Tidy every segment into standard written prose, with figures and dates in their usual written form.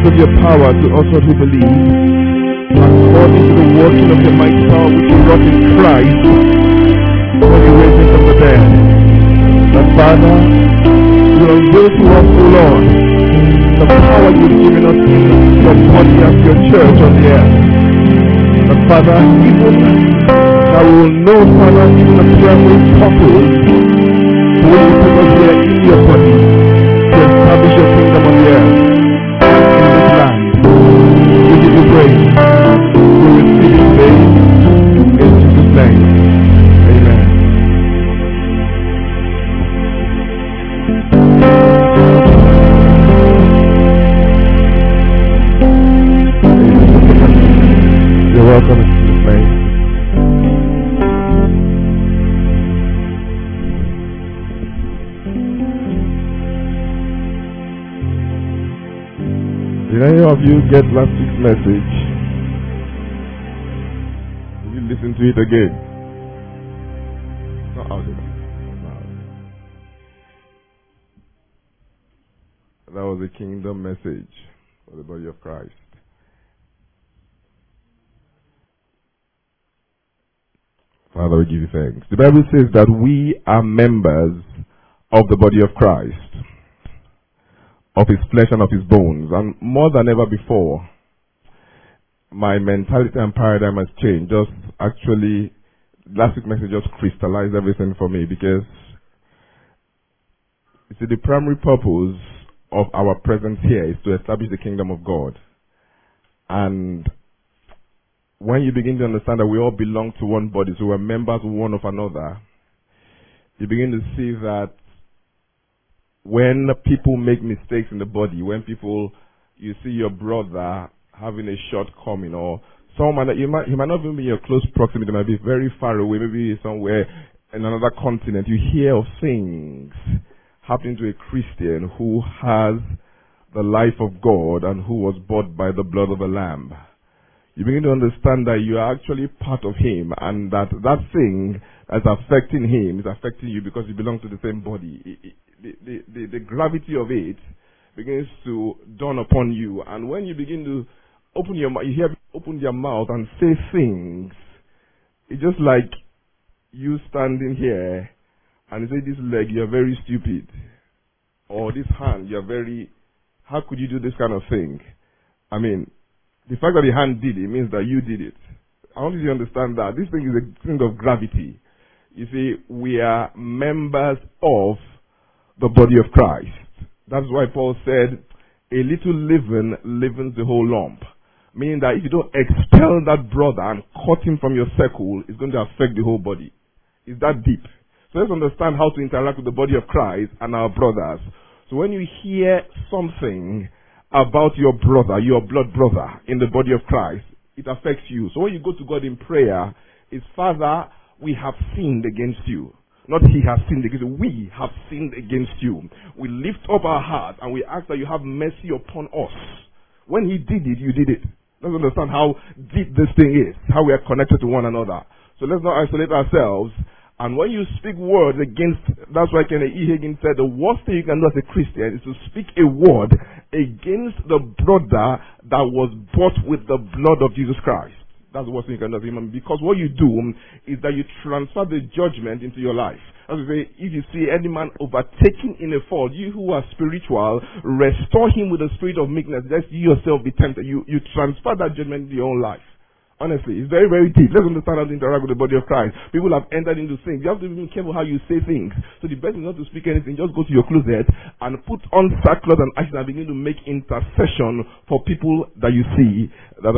because of your power to us who believe, according to the working of your mighty power which you wrought in Christ when you raised him from the dead. That Father, you unveil to us, O Lord, the power you've given us in your body as your church on the earth. That Father, even that we will know, Father, even the primary purpose for which you put us here in your body, to establish your kingdom on the earth and in this land. We give you praise. We receive it today in Jesus' name. Amen. You're welcome in Jesus' name. Did any of you get last week's message? Did you listen to it again? Not audible. That was a kingdom message for the body of Christ. Father, we give you thanks. The Bible says that we are members of the body of Christ, of his flesh and of his bones. And more than ever before, my mentality and paradigm has changed. Just actually, last week's message just crystallized everything for me, because you see, the primary purpose of our presence here is to establish the kingdom of God. And when you begin to understand that we all belong to one body, so we're members one of another, you begin to see that when people make mistakes in the body, when you see your brother having a shortcoming, or someone he might not even be in your close proximity, might be very far away, maybe somewhere in another continent, you hear of things happening to a Christian who has the life of God and who was bought by the blood of the Lamb. You begin to understand that you are actually part of him, and that thing that's affecting him is affecting you because you belong to the same body. The gravity of it begins to dawn upon you, and when you begin to open your mouth, you hear people open their mouth and say things. It's just like you standing here and you say, "This leg, you're very stupid," or "This hand, you're very. How could you do this kind of thing?" I mean, the fact that the hand did it means that you did it. I want you to understand that this thing is a thing of gravity. You see, we are members of the body of Christ. That's why Paul said, "A little leaven leavens the whole lump." Meaning that if you don't expel that brother and cut him from your circle, it's going to affect the whole body. It's that deep. So let's understand how to interact with the body of Christ and our brothers. So when you hear something about your brother, your blood brother in the body of Christ, it affects you. So when you go to God in prayer, it's, "Father, we have sinned against you." Not he has sinned against you. We have sinned against you. We lift up our heart and we ask that you have mercy upon us. When he did it, you did it. Let's understand how deep this thing is, how we are connected to one another. So let's not isolate ourselves. And when you speak words against, that's why Kenneth E. Hagin said, the worst thing you can do as a Christian is to speak a word against the brother that was bought with the blood of Jesus Christ. That's the worst thing you can do as a human, because what you do is that you transfer the judgment into your life. As we say, if you see any man overtaken in a fault, you who are spiritual, restore him with a spirit of meekness, lest you yourself be tempted. You transfer that judgment into your own life. Honestly, it's very, very deep. Let's understand how to interact with the body of Christ. People have entered into things. You have to be careful how you say things. So the best is not to speak anything. Just go to your closet and put on sackcloth and ashes and begin to make intercession for people that you see that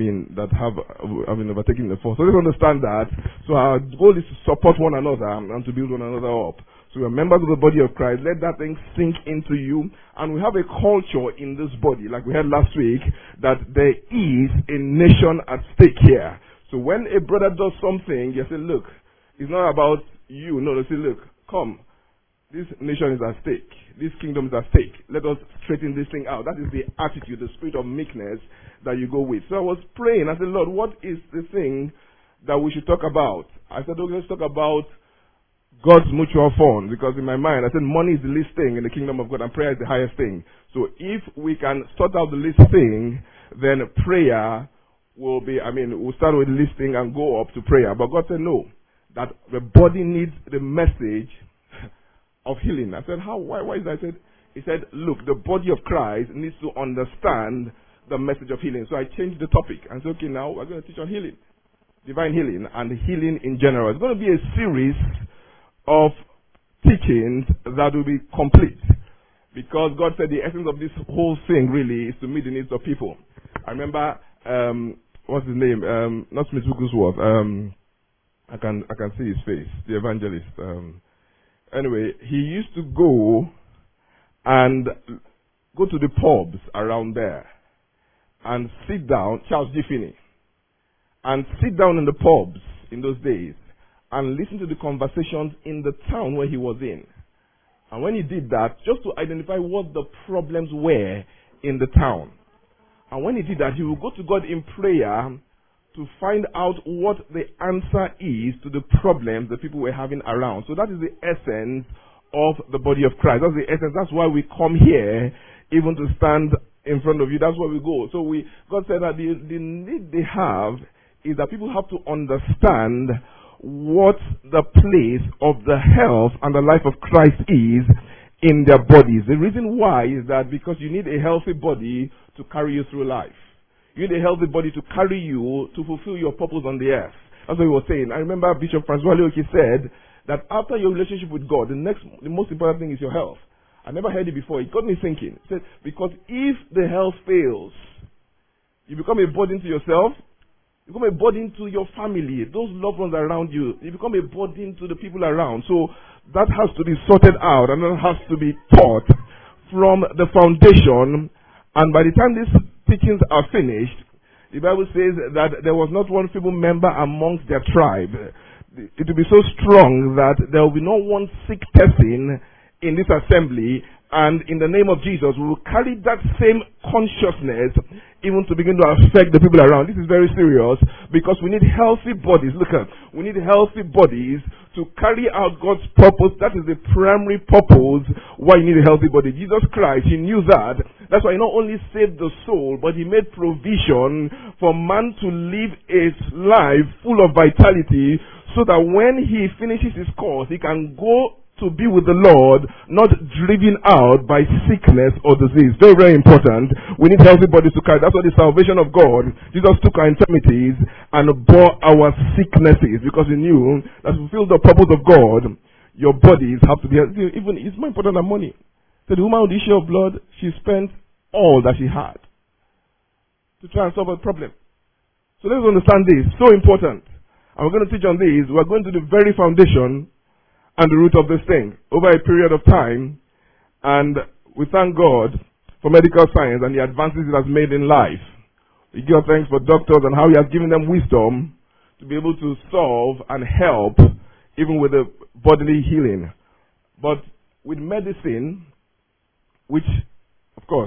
have overtaken the fault. So let's understand that. So our goal is to support one another and to build one another up. So we are members of the body of Christ. Let that thing sink into you. And we have a culture in this body, like we had last week, that there is a nation at stake here. So when a brother does something, you say, look, it's not about you. No, they say, look, come. This nation is at stake. This kingdom is at stake. Let us straighten this thing out. That is the attitude, the spirit of meekness that you go with. So I was praying. I said, Lord, what is the thing that we should talk about? I said, okay, let's talk about God's mutual fund, because in my mind, I said money is the least thing in the kingdom of God and prayer is the highest thing. So if we can sort out the least thing, then prayer will be, we'll start with the least thing and go up to prayer. But God said no, that the body needs the message of healing. I said, how? Why is that? He said, look, the body of Christ needs to understand the message of healing. So I changed the topic and said, okay, now we're going to teach on healing. Divine healing and healing in general. It's going to be a series of teachings that will be complete. Because God said the essence of this whole thing really is to meet the needs of people. I remember, what's his name? Not Smith Wigglesworth. I can see his face. The evangelist. Anyway, he used to go to the pubs around there and sit down, Charles G. Finney, and sit down in the pubs in those days and listen to the conversations in the town where he was in. And when he did that, just to identify what the problems were in the town. And when he did that, he would go to God in prayer to find out what the answer is to the problems that people were having around. So that is the essence of the body of Christ. That's the essence. That's why we come here, even to stand in front of you. That's why we go. So God said that the need they have is that people have to understand what the place of the health and the life of Christ is in their bodies. The reason why is that because you need a healthy body to carry you through life. You need a healthy body to carry you to fulfill your purpose on the earth. That's what he was saying. I remember Bishop Francois Leoki said that after your relationship with God, the most important thing is your health. I never heard it before. It got me thinking. He said, because if the health fails, you become a burden to yourself, you become a burden to your family, those loved ones around you. You become a burden to the people around. So that has to be sorted out and that has to be taught from the foundation. And by the time these teachings are finished, the Bible says that there was not one feeble member amongst their tribe. It will be so strong that there will be no one sick person in this assembly. And in the name of Jesus, we will carry that same consciousness even to begin to affect the people around. This is very serious because we need healthy bodies. Look at, we need healthy bodies to carry out God's purpose. That is the primary purpose why you need a healthy body. Jesus Christ, he knew that. That's why he not only saved the soul, but he made provision for man to live a life full of vitality so that when he finishes his course, he can go to be with the Lord, not driven out by sickness or disease. Very, very important. We need healthy bodies to carry. That's why the salvation of God, Jesus took our infirmities and bore our sicknesses because he knew that to fulfill the purpose of God, your bodies have to be healthy. Even it's more important than money. So the woman with the issue of blood, she spent all that she had to try and solve a problem. So let's understand this. So important. And we're going to teach on this. We're going to the very foundation and the root of this thing over a period of time. And we thank God for medical science and the advances it has made in life. We give thanks for doctors and how he has given them wisdom to be able to solve and help even with the bodily healing. But with medicine, which of course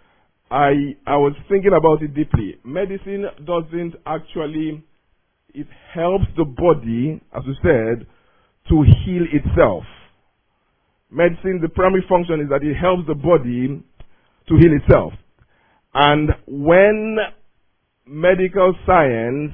I was thinking about it deeply. Medicine doesn't actually, it helps the body, as we said, to heal itself. Medicine, the primary function is that it helps the body to heal itself. And when medical science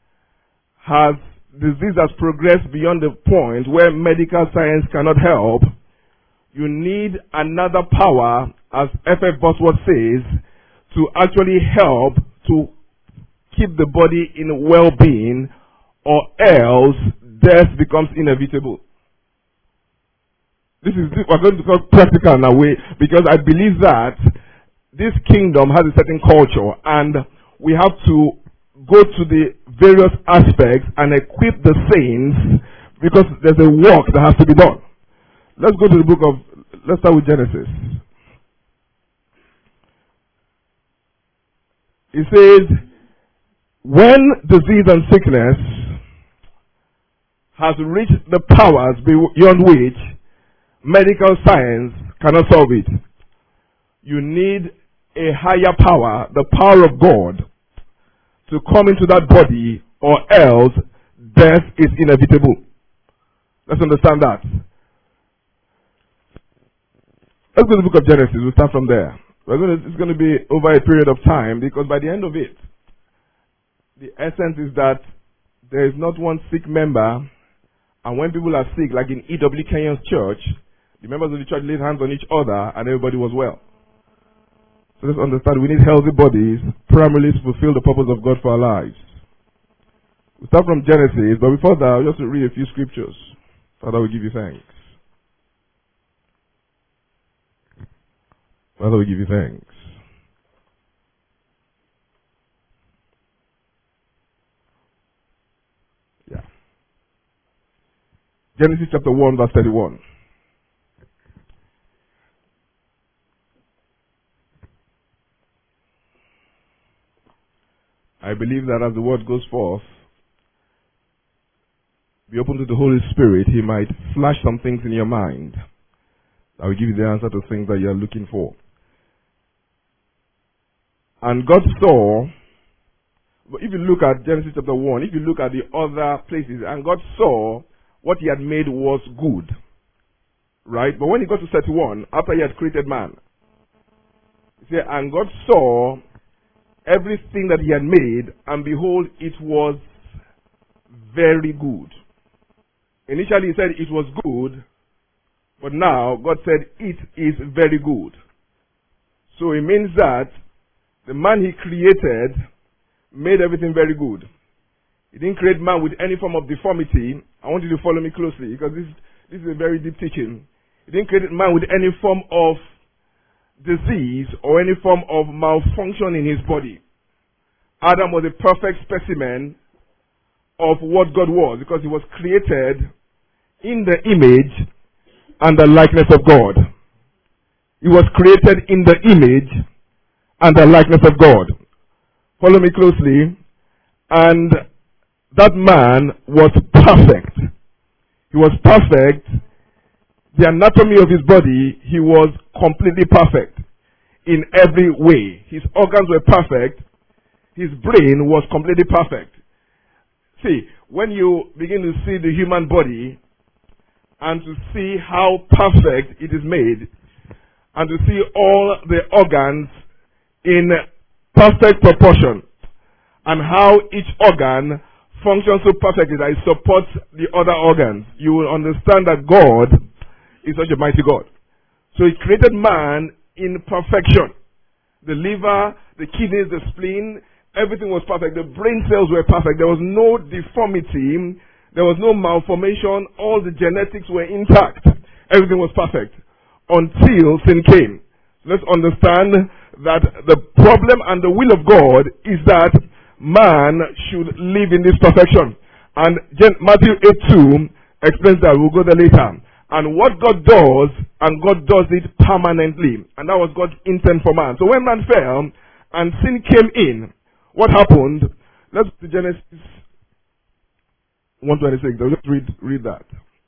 disease has progressed beyond the point where medical science cannot help, you need another power, as F.F. Bosworth says, to actually help to keep the body in well-being, or else death becomes inevitable. We're going to go practical in a way, because I believe that this kingdom has a certain culture, and we have to go to the various aspects and equip the saints, because there's a work that has to be done. Let's go to the book of, let's start with Genesis. It says, when disease and sickness has reached the powers beyond which medical science cannot solve it, you need a higher power, the power of God, to come into that body, or else death is inevitable. Let's understand that. Let's go to the book of Genesis. We'll start from there. It's going to be over a period of time, because by the end of it, the essence is that there is not one sick member, and when people are sick, like in E.W. Kenyon's church, the members of the church laid hands on each other and everybody was well. So let's understand we need healthy bodies primarily to fulfill the purpose of God for our lives. We'll start from Genesis, but before that, I'll just read a few scriptures. Father, we give you thanks. Father, we give you thanks. Yeah. Genesis chapter 1, verse 31. I believe that as the word goes forth, be open to the Holy Spirit. He might flash some things in your mind that will give you the answer to things that you are looking for. And God saw, if you look at Genesis chapter 1, if you look at the other places, and God saw what he had made was good. Right? But when he got to 31, after he had created man, he said, and God saw everything that he had made, and behold, it was very good. Initially he said it was good, but now God said it is very good. So it means that the man he created made everything very good. He didn't create man with any form of deformity. I want you to follow me closely, because this is a very deep teaching. He didn't create man with any form of disease or any form of malfunction in his body. Adam was a perfect specimen of what God was, because he was created in the image and the likeness of God. He was created in the image and the likeness of God. Follow me closely. And that man was perfect. He was perfect. The anatomy of his body, he was completely perfect in every way. His organs were perfect. His brain was completely perfect. See, when you begin to see the human body and to see how perfect it is made, and to see all the organs in perfect proportion, and how each organ functions so perfectly that it supports the other organs, you will understand that God is such a mighty God. So he created man in perfection. The liver, the kidneys, the spleen, everything was perfect. The brain cells were perfect. There was no deformity. There was no malformation. All the genetics were intact. Everything was perfect until sin came. Let's understand that the problem and the will of God is that man should live in this perfection. And Matthew 8:2 explains that. We'll go there later. And what God does, and God does it permanently. And that was God's intent for man. So when man fell and sin came in, what happened? Let's go to Genesis 1:26. I'll just read that.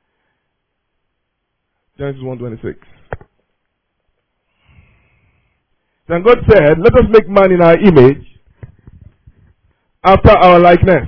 Genesis 1:26. Then God said, let us make man in our image, after our likeness.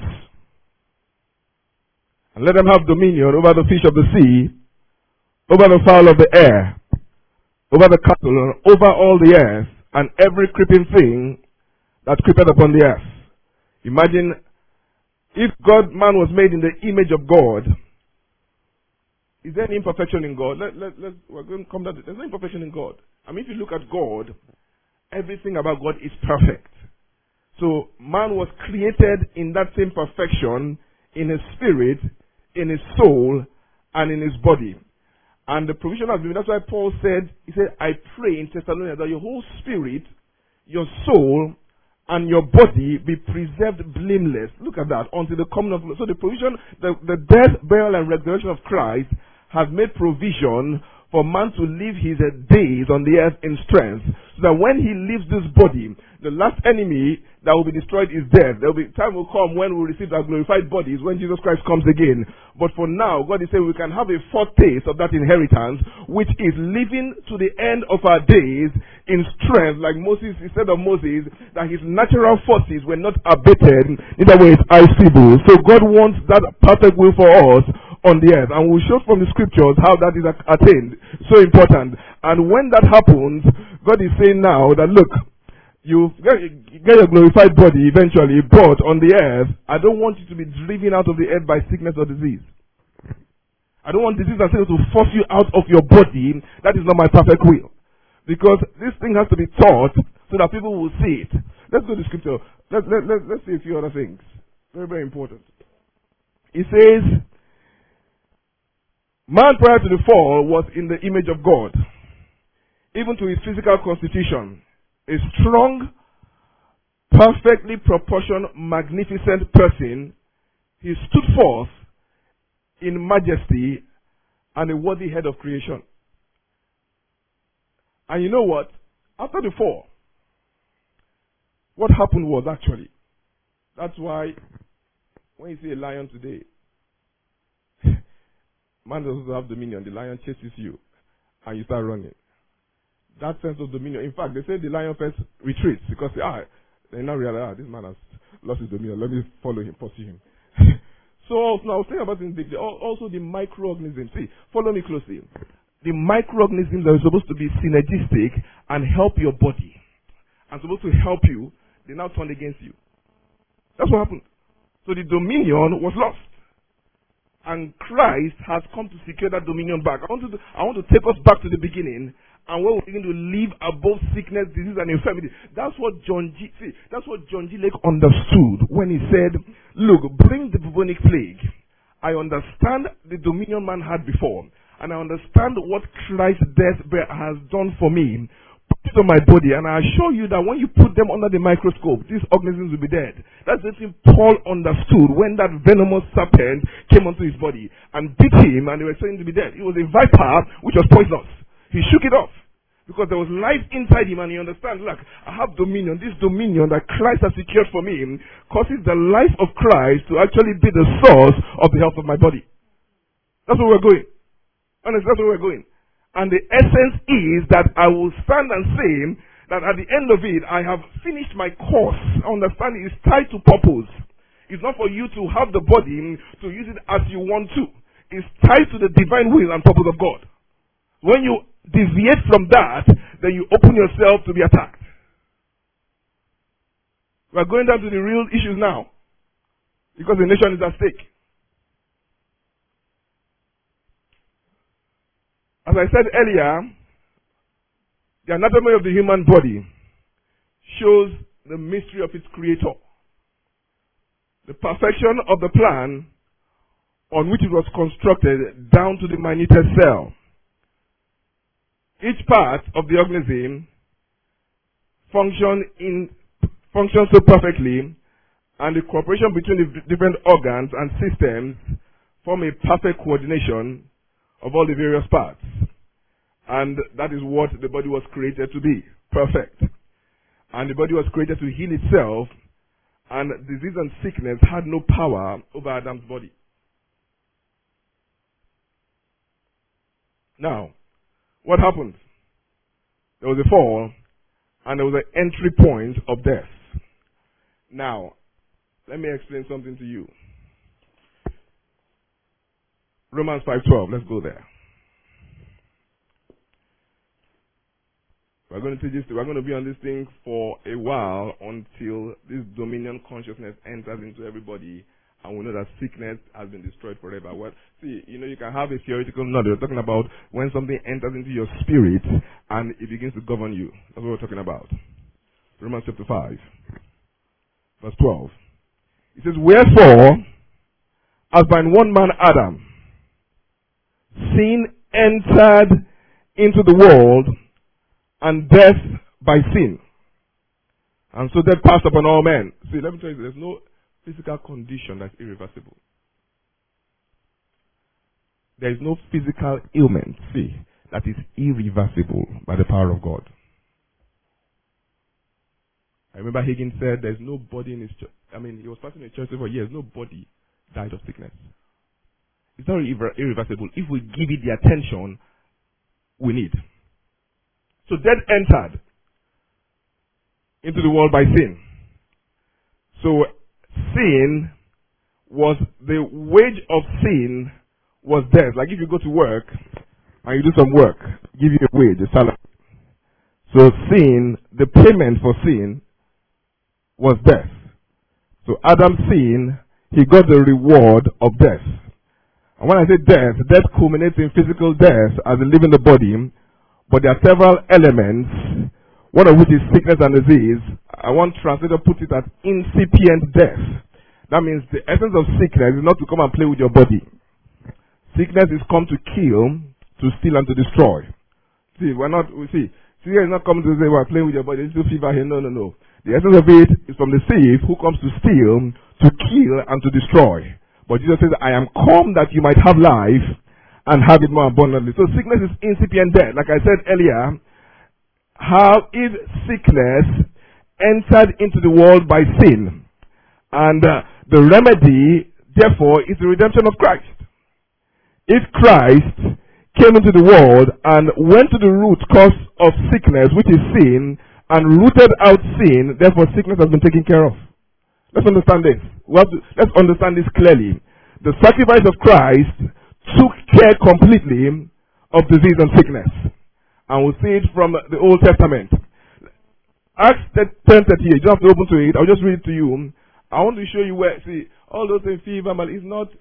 And let them have dominion over the fish of the sea, over the fowl of the air, over the cattle, and over all the earth, and every creeping thing that creepeth upon the earth. Imagine if man was made in the image of God. Is there any imperfection in God? We're going to come down to, there's no imperfection in God. I mean, if you look at God, everything about God is perfect. So man was created in that same perfection, in his spirit, in his soul, and in his body. And the provision has been, that's why Paul said, he said, I pray in Thessalonians that your whole spirit, your soul, and your body be preserved blameless. Look at that, until the coming of, so the provision, the death, burial, and resurrection of Christ has made provision for man to live his days on the earth in strength, so that when he leaves this body, the last enemy that will be destroyed is death. There will be time will come when we receive our glorified bodies, when Jesus Christ comes again. But for now, God is saying we can have a foretaste of that inheritance, which is living to the end of our days in strength, like Moses. He said of Moses that his natural forces were not abated, neither were his eyes feeble. So God wants that perfect will for us on the earth. And we'll show from the scriptures how that is attained. So important. And when that happens, God is saying now that, look, you get your glorified body eventually, but on the earth, I don't want you to be driven out of the earth by sickness or disease. I don't want disease and sickness to force you out of your body. That is not my perfect will. Because this thing has to be taught so that people will see it. Let's go to scripture. Let's see a few other things. Very, very important. It says, man prior to the fall was in the image of God, even to his physical constitution. A strong, perfectly proportioned, magnificent person. He stood forth in majesty and a worthy head of creation. And you know what? After the fall, what happened was actually, that's why when you see a lion today, man doesn't have dominion. The lion chases you and you start running. That sense of dominion. In fact, they say the lion first retreats because they now realize, this man has lost his dominion. Let me follow him, pursue him. So now I was thinking about this, also the microorganisms. See, follow me closely. The microorganisms are supposed to be synergistic and help your body. And supposed to help you, they now turned against you. That's what happened. So the dominion was lost. And Christ has come to secure that dominion back. I want to take us back to the beginning. And when we begin to live above sickness, disease, and infirmity, that's what John G. Lake understood when he said, look, bring the bubonic plague. I understand the dominion man had before, and I understand what Christ's death has done for me. Put it on my body, and I assure you that when you put them under the microscope, these organisms will be dead. That's the thing Paul understood when that venomous serpent came onto his body and bit him, and they were saying to be dead. It was a viper which was poisonous. He shook it off because there was life inside him, and he understands, look, I have dominion. This dominion that Christ has secured for me causes the life of Christ to actually be the source of the health of my body. That's where we're going. Honestly, that's where we're going. And the essence is that I will stand and say that at the end of it, I have finished my course. I understand it is tied to purpose. It's not for you to have the body to use it as you want to. It's tied to the divine will and purpose of God. When you deviate from that, then you open yourself to be attacked. We're going down to the real issues now, because the nation is at stake. As I said earlier, the anatomy of the human body shows the mystery of its creator. The perfection of the plan on which it was constructed down to the minutest cell. Each part of the organism functions so perfectly, and the cooperation between the different organs and systems form a perfect coordination of all the various parts. And that is what the body was created to be, perfect. And the body was created to heal itself, and disease and sickness had no power over Adam's body. Now, what happened? There was a fall, and there was an entry point of death. Now, let me explain something to you. Romans 5:12, let's go there. We're going to teach this. We're going to be on this thing for a while until this dominion consciousness enters into everybody, and we know that sickness has been destroyed forever. Well, see, you can have a theoretical knowledge. We're talking about when something enters into your spirit and it begins to govern you. That's what we're talking about. Romans chapter 5, verse 12. It says, wherefore, as by one man Adam, sin entered into the world, and death by sin. And so death passed upon all men. See, let me tell you, there's no physical condition that's irreversible. There is no physical ailment, see, that is irreversible by the power of God. I remember Higgins said there's nobody in his church. He was passing a church for years. Nobody died of sickness. It's not irreversible if we give it the attention we need. So death entered into the world by sin. So sin was, the wage of sin was death. Like if you go to work and you do some work, give you a wage, a salary. So sin, the payment for sin was death. So Adam sinned, he got the reward of death. And when I say death, death culminates in physical death as in leaving the body, but there are several elements, one of which is sickness and disease. I want translator to put it as incipient death. That means the essence of sickness is not to come and play with your body. Sickness is come to kill, to steal, and to destroy. See, sickness is not coming to say, we're playing with your body, it's fever here. No. The essence of it is from the thief who comes to steal, to kill, and to destroy. But Jesus says, I am come that you might have life and have it more abundantly. So sickness is incipient death. Like I said earlier, how if sickness entered into the world by sin, and the remedy, therefore, is the redemption of Christ. If Christ came into the world and went to the root cause of sickness, which is sin, and rooted out sin, therefore sickness has been taken care of. Let's understand this. Let's understand this clearly. The sacrifice of Christ took care completely of disease and sickness. And we'll see it from the Old Testament. Acts 10:38. You don't have to open to it. I'll just read it to you. I want to show you where, see, all those things, fever, but it's not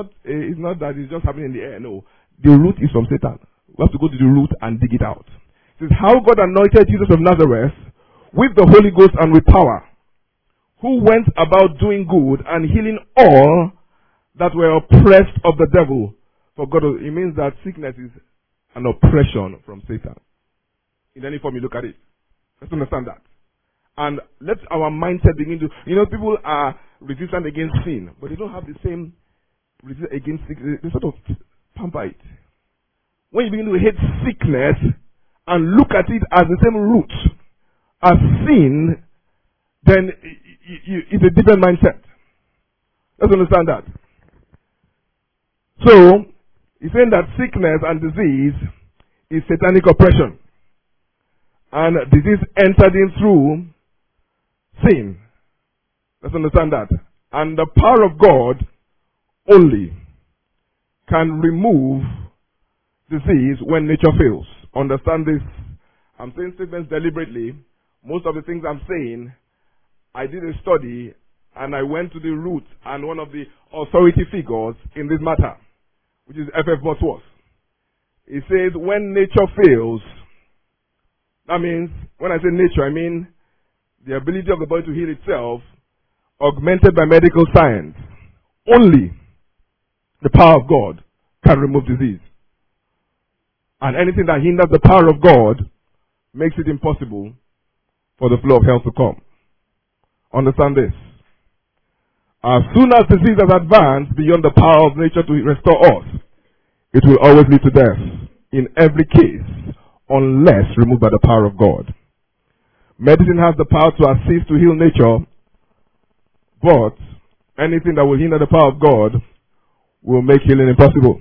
that it's just happening in the air. No. The root is from Satan. We have to go to the root and dig it out. It says, how God anointed Jesus of Nazareth with the Holy Ghost and with power, who went about doing good and healing all that were oppressed of the devil. For God, it means that sickness is an oppression from Satan. In any form you look at it. Let's understand that. And let our mindset begin to, people are resistant against sin, but they don't have the same resistance against sickness. They sort of pamper it. When you begin to hate sickness and look at it as the same root as sin, then it's a different mindset. Let's understand that. So, he's saying that sickness and disease is satanic oppression. And disease entered in through sin. Let's understand that. And the power of God only can remove disease when nature fails. Understand this. I'm saying statements deliberately. Most of the things I'm saying, I did a study and I went to the root and one of the authority figures in this matter, which is F.F. Bosworth. He says when nature fails, that means, when I say nature, I mean the ability of the body to heal itself, augmented by medical science. Only the power of God can remove disease. And anything that hinders the power of God makes it impossible for the flow of health to come. Understand this. As soon as disease has advanced beyond the power of nature to restore us, it will always lead to death in every case, unless removed by the power of God. Medicine has the power to assist to heal nature, but anything that will hinder the power of God will make healing impossible.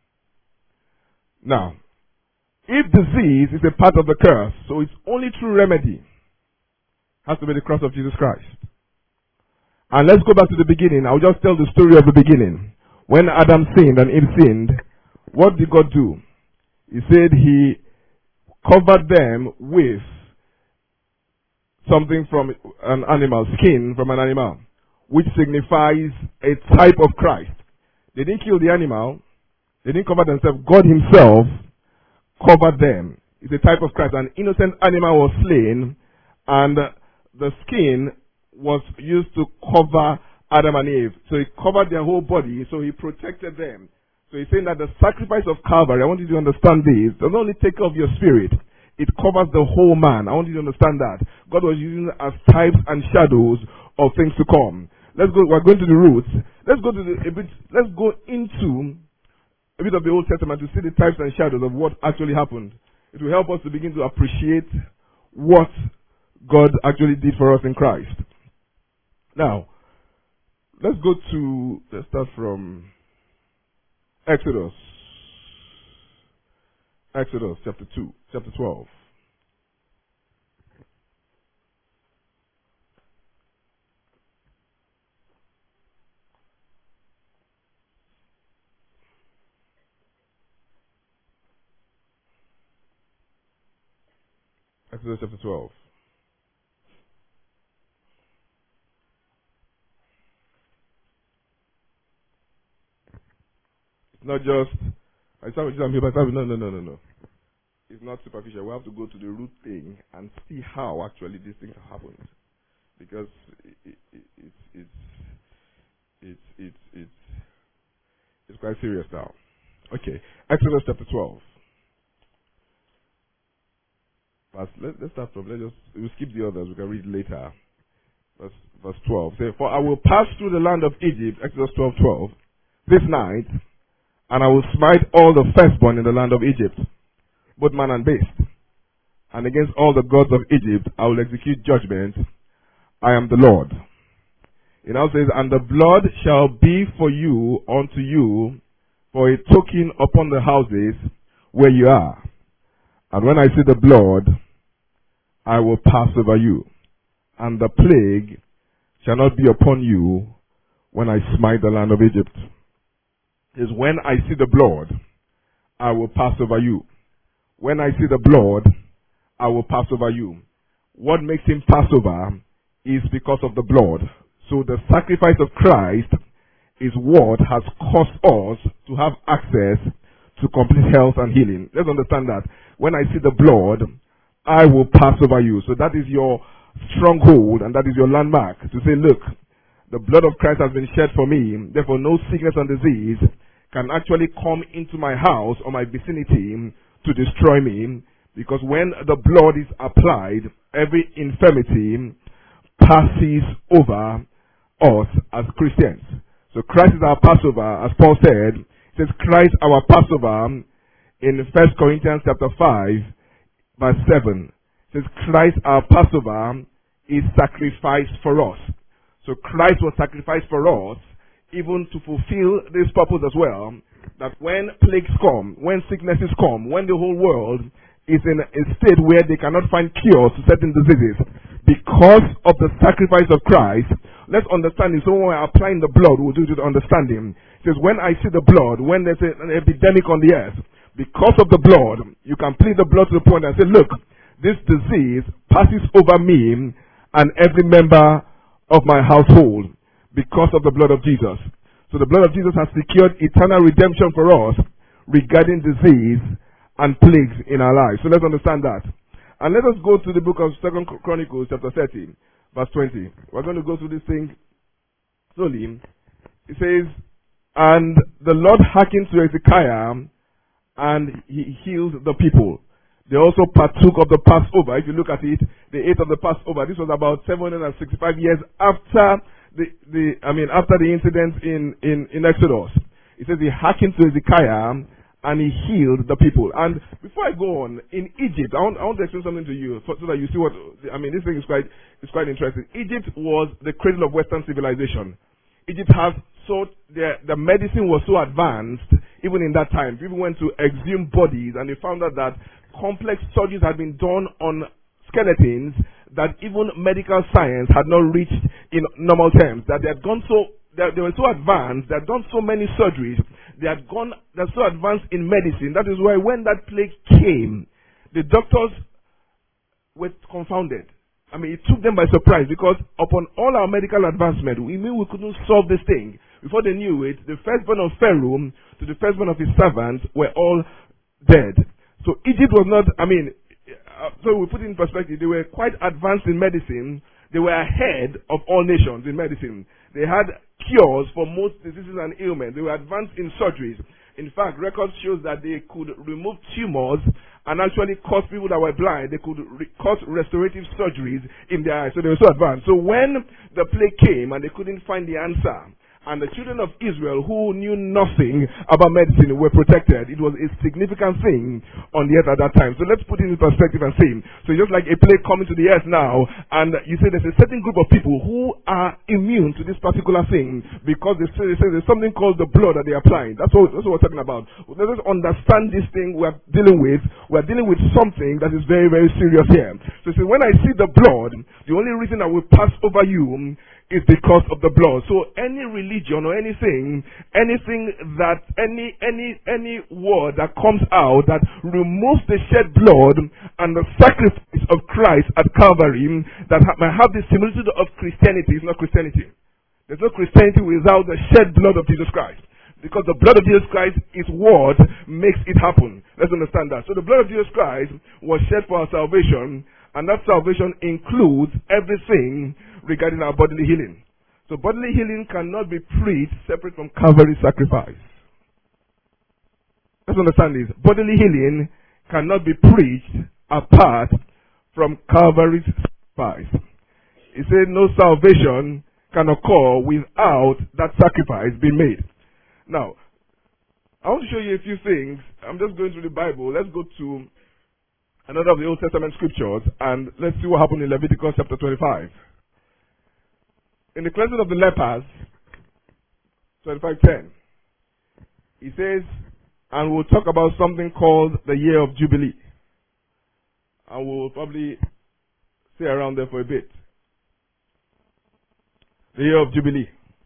Now, if disease is a part of the curse, so its only true remedy has to be the cross of Jesus Christ. And let's go back to the beginning. I'll just tell the story of the beginning. When Adam sinned and Eve sinned, what did God do? He said he covered them with something from an animal, skin from an animal, which signifies a type of Christ. They didn't kill the animal. They didn't cover themselves. God himself covered them. It's a type of Christ. An innocent animal was slain, and the skin was used to cover Adam and Eve. So he covered their whole body, so he protected them. So he's saying that the sacrifice of Calvary, I want you to understand this, does not only take care of your spirit, it covers the whole man. I want you to understand that. God was using it as types and shadows of things to come. We're going to the roots. Let's go into a bit of the Old Testament to see the types and shadows of what actually happened. It will help us to begin to appreciate what God actually did for us in Christ. Now, let's start from Exodus chapter 12. Exodus chapter 12. It's not just, I start with Jesus, no. It's not superficial. We have to go to the root thing and see how actually these things have happened. Because it's quite serious now. Okay, Exodus chapter 12. Let's start from, we'll skip the others, we can read later. Verse 12. Say, for I will pass through the land of Egypt, Exodus 12:12, this night, and I will smite all the firstborn in the land of Egypt, both man and beast. And against all the gods of Egypt I will execute judgment. I am the Lord. It now says, and the blood shall be for you unto you for a token upon the houses where you are. And when I see the blood, I will pass over you. And the plague shall not be upon you when I smite the land of Egypt. It is when I see the blood, I will pass over you. When I see the blood, I will pass over you. What makes him pass over is because of the blood. So the sacrifice of Christ is what has caused us to have access to complete health and healing. Let's understand that. When I see the blood, I will pass over you. So that is your stronghold and that is your landmark. To say, look, the blood of Christ has been shed for me. Therefore, no sickness and disease can actually come into my house or my vicinity to destroy me. Because when the blood is applied, every infirmity passes over us as Christians. So Christ is our Passover, as Paul said. It says Christ our Passover in 1 Corinthians chapter 5, verse 7. It says Christ our Passover is sacrificed for us. So Christ was sacrificed for us even to fulfill this purpose as well, that when plagues come, when sicknesses come, when the whole world is in a state where they cannot find cures to certain diseases, because of the sacrifice of Christ, let's understand this. So when we're applying the blood, we'll do it with understanding. It says, when I see the blood, when there's an epidemic on the earth, because of the blood, you can plead the blood to the point and say, look, this disease passes over me and every member of my household because of the blood of Jesus. So the blood of Jesus has secured eternal redemption for us regarding disease and plagues in our lives. So let's understand that. And let us go to the book of 2 Chronicles chapter 30, verse 20. We're going to go through this thing slowly. It says, and the Lord hearkened to Hezekiah, and he healed the people. They also partook of the Passover. If you look at it, they ate of the Passover. This was about 765 years after after the incident in Exodus. It says he hearkened to Hezekiah and he healed the people. And before I go on, in Egypt, I want to explain something to you so that you see what, this thing is quite interesting. Egypt was the cradle of Western civilization. Egypt has the medicine was so advanced, even in that time. People went to exhume bodies and they found out that complex surgeries had been done on skeletons that even medical science had not reached in normal terms. That they were so advanced, they had done so many surgeries, they're so advanced in medicine. That is why when that plague came, the doctors were confounded. It took them by surprise, because upon all our medical advancement, we couldn't solve this thing. Before they knew it, the firstborn of Pharaoh to the firstborn of his servants were all dead. So Egypt was not, so we put it in perspective, they were quite advanced in medicine. They were ahead of all nations in medicine. They had cures for most diseases and ailments. They were advanced in surgeries. In fact, records shows that they could remove tumors and actually cause people that were blind. They could cause restorative surgeries in their eyes. So they were so advanced. So when the plague came and they couldn't find the answer, and the children of Israel who knew nothing about medicine were protected, it was a significant thing on the earth at that time. So let's put it in perspective and see. So just like a plague coming to the earth now, and you say there's a certain group of people who are immune to this particular thing because they say there's something called the blood that they're applying. That's what we're talking about. Let us understand this thing we're dealing with. We're dealing with something that is very, very serious here. So when I see the blood, The only reason I will pass over you is because of the blood. So any religion or anything that any word that comes out that removes the shed blood and the sacrifice of Christ at Calvary that might have the similitude of Christianity is not Christianity. There's no Christianity without the shed blood of Jesus Christ. Because the blood of Jesus Christ is what makes it happen. Let's understand that. So the blood of Jesus Christ was shed for our salvation, and that salvation includes everything regarding our bodily healing. So bodily healing cannot be preached separate from Calvary's sacrifice. Let's understand this. Bodily healing cannot be preached apart from Calvary's sacrifice. He said no salvation can occur without that sacrifice being made. Now, I want to show you a few things. I'm just going through the Bible. Let's go to another of the Old Testament scriptures and let's see what happened in Leviticus chapter 25. In the cleansing of the lepers, 25:10, he says, and we'll talk about something called the year of Jubilee. And we'll probably stay around there for a bit. The year of Jubilee.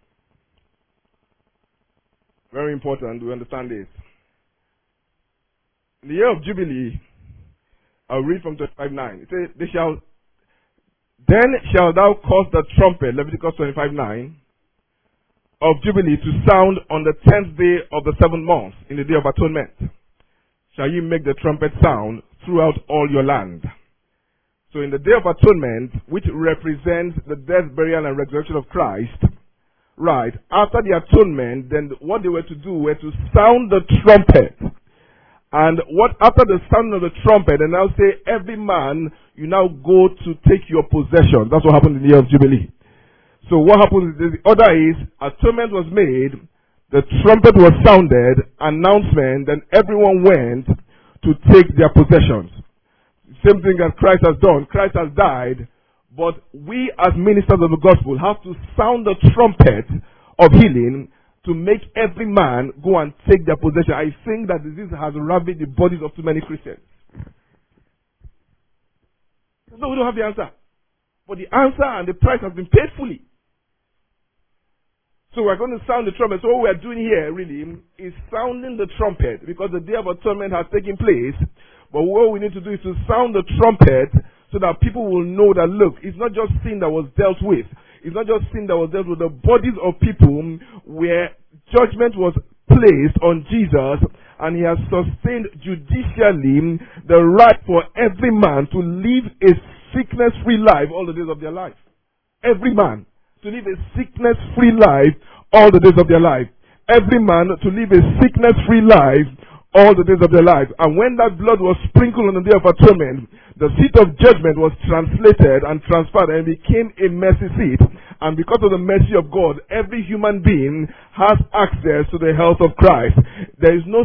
Very important, we understand this. In the year of Jubilee, I'll read from 25:9. It says, Then shalt thou cause the trumpet, Leviticus 25:9, of Jubilee to sound on the 10th day of the 7th month, in the day of atonement. Shall ye make the trumpet sound throughout all your land. So in the day of atonement, which represents the death, burial, and resurrection of Christ, right, after the atonement, then what they were to do were to sound the trumpet. And after the sound of the trumpet, and now say, every man, you now go to take your possession. That's what happened in the year of Jubilee. So what happened, the order is, atonement was made, the trumpet was sounded, announcement, then everyone went to take their possessions. Same thing as Christ has done. Christ has died, but we as ministers of the gospel have to sound the trumpet of healing to make every man go and take their possession. I think that disease has ravaged the bodies of too many Christians. So we don't have the answer. But the answer and the price has been paid fully. So we're going to sound the trumpet. So what we're doing here really is sounding the trumpet because the day of atonement has taken place. But what we need to do is to sound the trumpet so that people will know that, look, it's not just sin that was dealt with. It's not just sin that was dealt with. The bodies of people where judgment was placed on Jesus, and he has sustained judicially the right for every man to live a sickness-free life all the days of their life. Every man to live a sickness-free life all the days of their life. Every man to live a sickness-free life all the days of their life. And when that blood was sprinkled on the day of atonement, the seat of judgment was translated and transferred and became a mercy seat. And because of the mercy of God, every human being has access to the health of Christ. There's no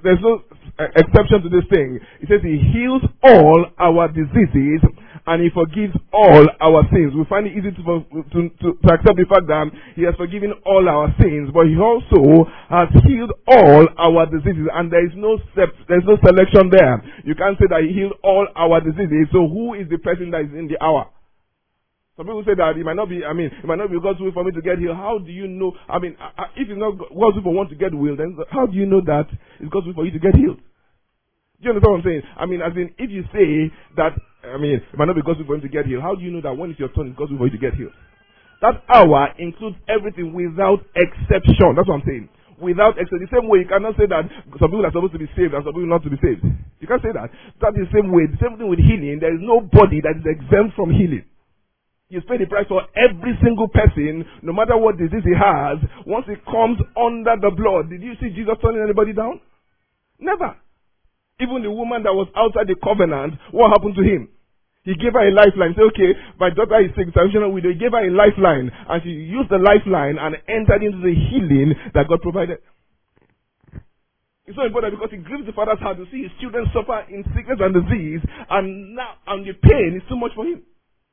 exception to this thing. It says he heals all our diseases and he forgives all our sins. We find it easy to accept the fact that he has forgiven all our sins, but he also has healed all our diseases, and there's no selection there. You can't say that he healed all our diseases. So who is the person that is in the hour? Some people say that it might not be God's will for me to get healed. How do you know? If it's not God's will for one to get healed, then how do you know that it's God's will for you to get healed? Do you understand what I'm saying? If you say that, it might not be God's will for him to get healed, how do you know that when it's your turn, it's God's will for you to get healed? That hour includes everything without exception. That's what I'm saying. Without exception. The same way you cannot say that some people are supposed to be saved and some people not to be saved. You can't say that. That's the same way. The same thing with healing. There is nobody that is exempt from healing. You pay the price for every single person, no matter what disease he has, once it comes under the blood. Did you see Jesus turning anybody down? Never. Even the woman that was outside the covenant, what happened to him? He gave her a lifeline. He said, okay, my daughter is sick, traditional widow. He gave her a lifeline, and she used the lifeline and entered into the healing that God provided. It's so important because it grieves the Father's heart to see his children suffer in sickness and disease, and the pain is too much for him.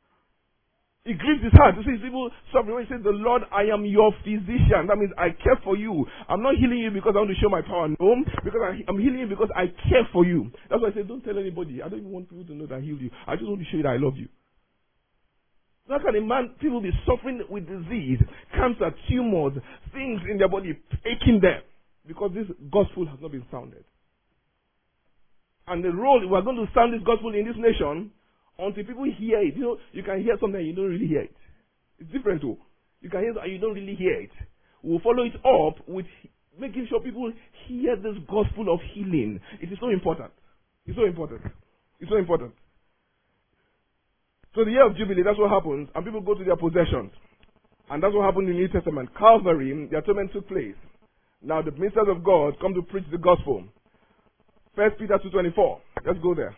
It grieves his heart to see people suffering. When he says, the Lord, I am your physician. That means I care for you. I'm not healing you because I want to show my power. No, because I'm healing you because I care for you. That's why I say, don't tell anybody. I don't even want people to know that I healed you. I just want to show you that I love you. How can people be suffering with disease, cancer, tumors, things in their body aching them? Because this gospel has not been sounded. And the role, we are going to sound this gospel in this nation until people hear it. You can hear something and you don't really hear it. It's different too. You can hear it and you don't really hear it. We'll follow it up with making sure people hear this gospel of healing. It is so important. It's so important. It's so important. So the year of Jubilee, that's what happens, and people go to their possessions. And that's what happened in the New Testament. Calvary, the atonement took place. Now the ministers of God come to preach the gospel. 1 Peter 2:24. Let's go there.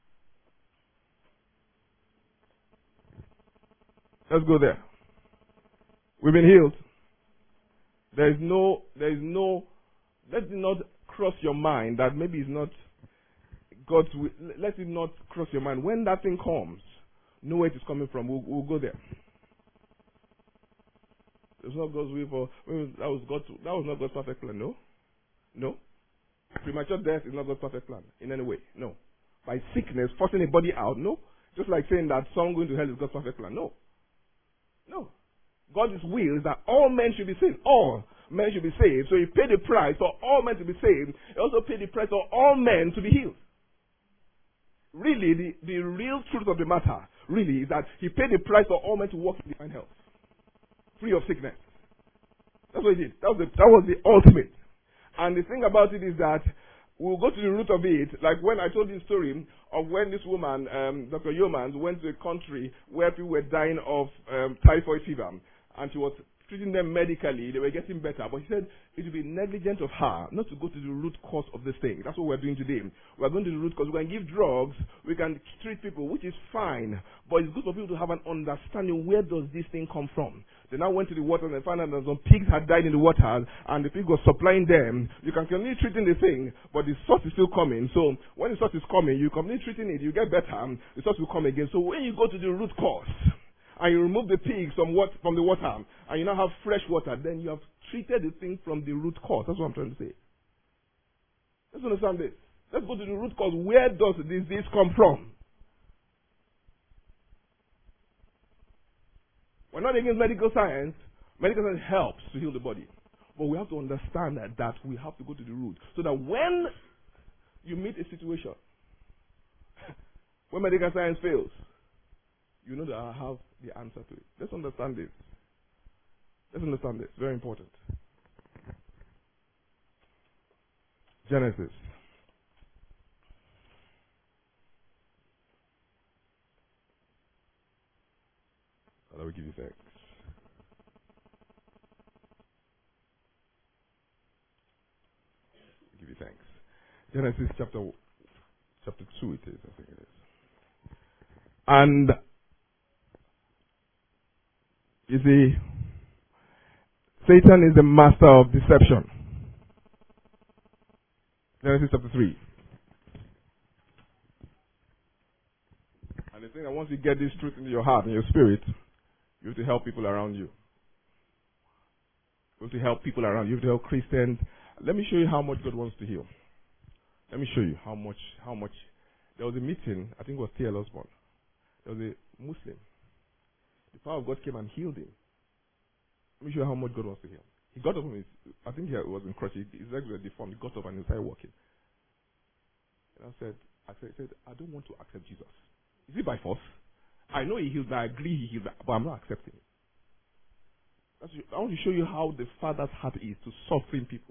Let's go there. We've been healed. Let it not cross your mind that maybe it's not God's will. Let it not cross your mind. When that thing comes, know where it is coming from. We'll go there. It's not God's will for that was not God's perfect plan. No. Premature death is not God's perfect plan in any way. No. By sickness, forcing a body out. No. Just like saying that someone going to hell is God's perfect plan. No. God's will is that all men should be saved. All men should be saved. So He paid the price for all men to be saved. He also paid the price for all men to be healed. Really, the real truth of the matter, really, is that He paid the price for all men to walk in divine health, free of sickness. That's what He did. That was the ultimate. And the thing about it is that we'll go to the root of it. Like when I told you the story of when this woman, Dr. Yeomans, went to a country where people were dying of typhoid fever, and she was treating them medically. They were getting better. But she said it would be negligent of her not to go to the root cause of this thing. That's what we're doing today. We're going to the root cause. We can give drugs. We can treat people, which is fine. But it's good for people to have an understanding, where does this thing come from? They now went to the water and they found out that some pigs had died in the water, and the pig was supplying them. You can continue treating the thing, but the source is still coming. So when the source is coming, you continue treating it, you get better, the source will come again. So when you go to the root cause, and you remove the pigs from the water, and you now have fresh water, then you have treated the thing from the root cause. That's what I'm trying to say. Let's understand this. Let's go to the root cause. Where does this disease come from? We're not against medical science. Medical science helps to heal the body. But we have to understand that we have to go to the root. So that when you meet a situation where medical science fails, you know that I have the answer to it. Let's understand this. Very important. Genesis. Father, we give you thanks. We give you thanks. Genesis chapter 2 it is, I think it is. And you see, Satan is the master of deception. Genesis chapter 3. And the thing that once you get this truth into your heart and your spirit, you have to help people around you. You have to help people around you. You have to help Christians. Let me show you how much God wants to heal. Let me show you how much. There was a meeting, I think it was T.L. Osborne. There was a Muslim. The power of God came and healed him. Let me show you how much God wants to heal. He got up from I think he was in crutches. His legs were deformed. He got up and he started walking. And I said, I don't want to accept Jesus. Is it by force? I know He healed, I agree He healed, but I'm not accepting it. I want to show you how the Father's heart is to suffering people.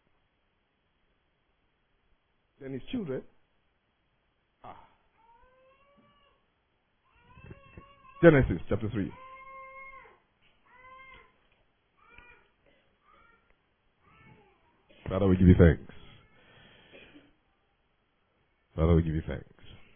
Then His children. Genesis chapter 3. Father, we give you thanks. Father, we give you thanks.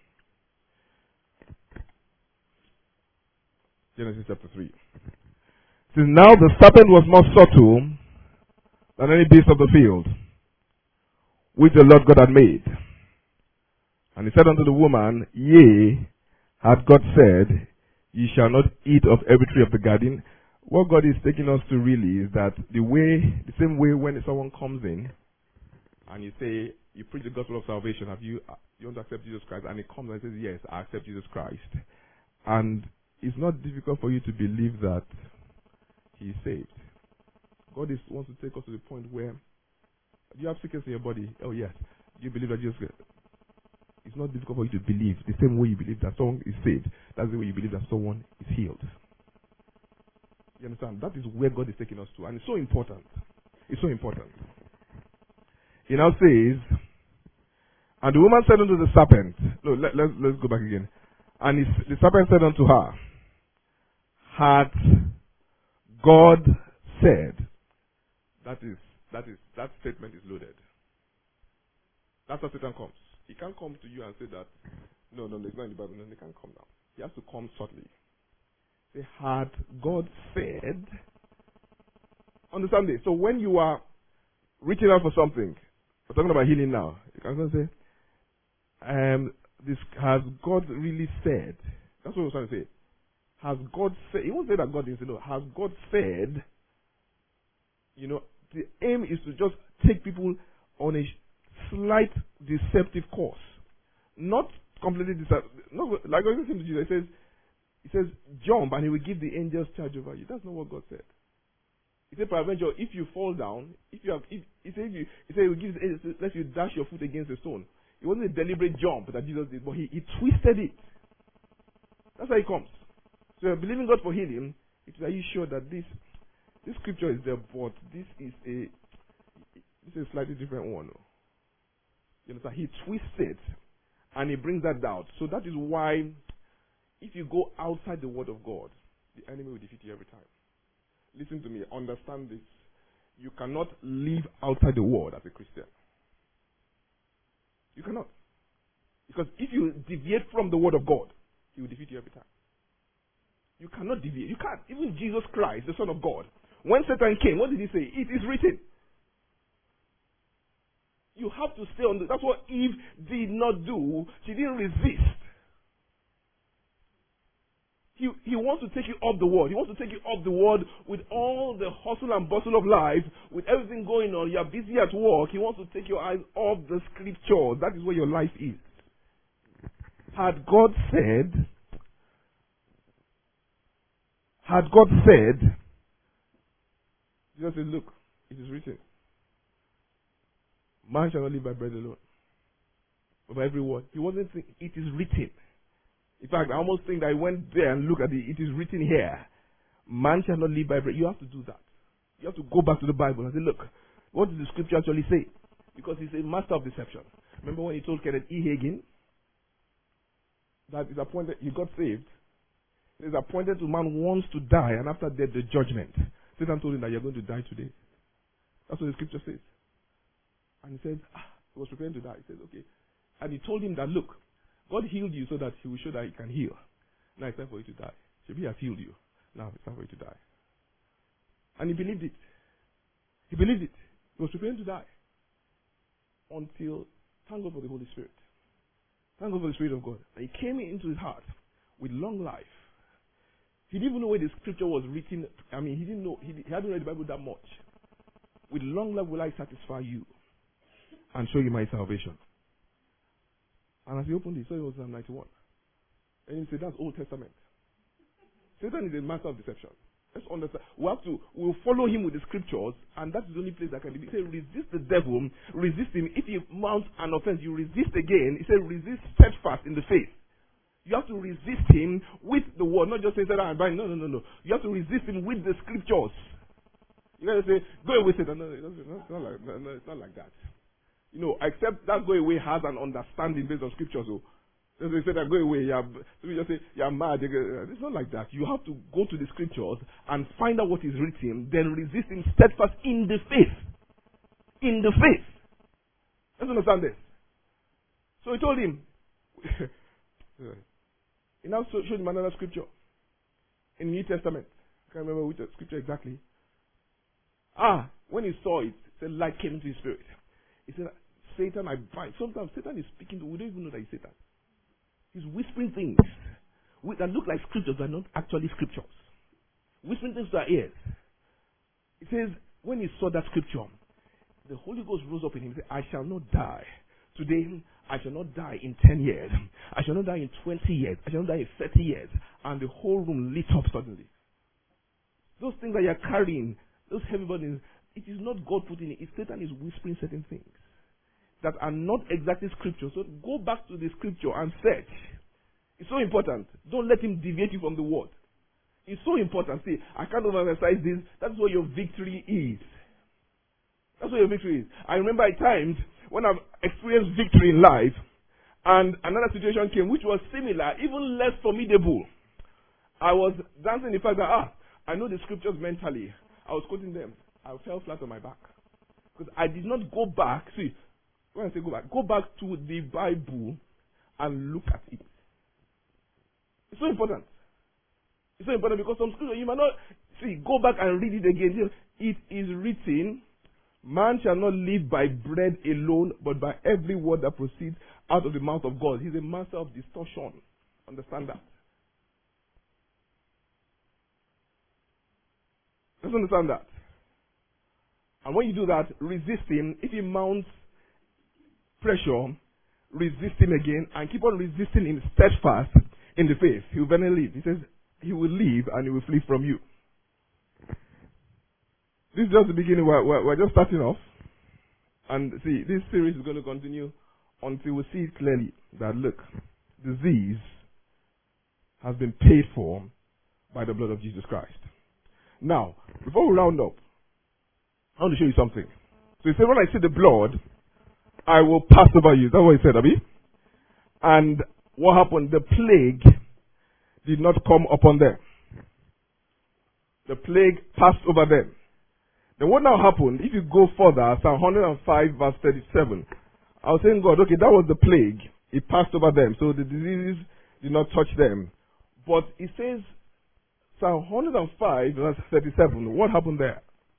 Genesis chapter 3. Since now the serpent was more subtle than any beast of the field, which the Lord God had made. And He said unto the woman, Yea, hath God said, Ye shall not eat of every tree of the garden. What God is taking us to really is that the same way when someone comes in and you say, you preach the gospel of salvation, you want to accept Jesus Christ? And he comes and says, yes, I accept Jesus Christ. And it's not difficult for you to believe that He is saved. God wants to take us to the point where, do you have sickness in your body? Oh yes. Do you believe that Jesus? It's not difficult for you to believe. The same way you believe that someone is saved, that's the way you believe that someone is healed. You understand? That is where God is taking us to, and it's so important. It's so important. He now says, and the woman said unto the serpent, no, let's go back again. And the serpent said unto her, hath God said? That statement is loaded. That's how Satan comes. He can't come to you and say that, no, it's not in the Bible. No, they can't come now. He has to come subtly. Say, had God said? Understand this? So when you are reaching out for something, we're talking about healing now. You can say, this has God really said? That's what we're trying to say. Has God said? He won't say that God didn't say no. Has God said? The aim is to just take people on a slight deceptive course, not completely deceptive. No, like when you came to Jesus, He says, jump and He will give the angels charge over you. That's not what God said. He said, peradventure, if you fall down, He said He will give the angels, let you dash your foot against a stone. It wasn't a deliberate jump that Jesus did, but He twisted it. That's how He comes. So you're believing God for healing. Are you sure that this scripture is there, but this is a slightly different one. You understand? He twists it and He brings that doubt. So that is why if you go outside the word of God, the enemy will defeat you every time. Listen to me. Understand this. You cannot live outside the word as a Christian. You cannot. Because if you deviate from the word of God, He will defeat you every time. You cannot deviate. You can't. Even Jesus Christ, the Son of God, when Satan came, what did He say? It is written. You have to stay on that's what Eve did not do. She didn't resist. He wants to take you off the word. He wants to take you off the word with all the hustle and bustle of life, with everything going on. You are busy at work. He wants to take your eyes off the scriptures. That is where your life is. Had God said, Jesus said, look, it is written. Man shall not live by bread alone, but by every word. He wasn't saying, it is written. In fact, I almost think that I went there and looked at it. It is written here. Man shall not live by bread. You have to do that. You have to go back to the Bible and say, look, what does the scripture actually say? Because he's a master of deception. Remember when he told Kenneth E. Hagin that he's appointed, he got saved. He's appointed to man once to die, and after death, the judgment. Satan told him that you're going to die today. That's what the scripture says. And he said, he was preparing to die. He said, okay. And he told him that, look, God healed you so that He will show that He can heal. Now it's time for you to die. He has healed you. Now it's time for you to die. And he believed it. He believed it. He was preparing to die. Until, thank God for the Holy Spirit. Thank God for the Spirit of God. And He came into his heart with long life. He didn't even know where the scripture was written. I mean, he didn't know. He hadn't read the Bible that much. With long life will I satisfy you and show you my salvation. And as he opened it, he saw it was Psalm 91. And he said, that's Old Testament. Satan is a master of deception. Let's understand. We'll follow him with the scriptures, and that is the only place that can be. He said, resist the devil, resist him. If he mounts an offense, you resist again. He said, resist steadfast in the faith. You have to resist him with the word, not just say, Satan, I'm buying. No. You have to resist him with the scriptures. You got to say, go away, Satan. No, it's not like that. Except that go away has an understanding based on scripture. So they say that go away, you just say you're mad. It's not like that. You have to go to the scriptures and find out what is written, then resist him steadfast in the faith. In the faith. Let's understand this. So he told him. He now showed him another scripture in the New Testament. I can't remember which scripture exactly. When he saw it, the light came into his spirit. He said, Satan, I bind. Sometimes Satan is speaking to, we don't even know that he's Satan. He's whispering things that look like scriptures, but not actually scriptures. Whispering things to our ears. It says, when he saw that scripture, the Holy Ghost rose up in him and said, I shall not die. Today, I shall not die in 10 years. I shall not die in 20 years. I shall not die in 30 years. and the whole room lit up suddenly. Those things that you're carrying, those heavy burdens, it is not God putting it. It's Satan is whispering certain things that are not exactly scripture. So go back to the scripture and search. It's so important. Don't let him deviate you from the word. It's so important. See, I can't overemphasize this. That's what your victory is. That's what your victory is. I remember at times when I've experienced victory in life, and another situation came which was similar, even less formidable. I was dancing the fact that, I know the scriptures mentally. I was quoting them. I fell flat on my back. Because I did not go back. See, when I say go back to the Bible and look at it. It's so important. It's so important because some scripture you might not see. Go back and read it again. It is written, man shall not live by bread alone, but by every word that proceeds out of the mouth of God. He's a master of distortion. Understand that? Let's understand that. And when you do that, resist him. If he mounts pressure, resist him again and keep on resisting him steadfast in the faith. He will then leave. He says he will leave and he will flee from you. This is just the beginning. We're just starting off. And see, this series is going to continue until we see it clearly that, look, disease has been paid for by the blood of Jesus Christ. Now, before we round up, I want to show you something. So he said, when I see the blood, I will pass over you. That's what he said, Abi. And what happened? The plague did not come upon them. The plague passed over them. Then what now happened? If you go further, Psalm 105 verse 37, I was saying, God, okay, that was the plague. It passed over them. So the diseases did not touch them. But it says, Psalm 105 verse 37, what happened there?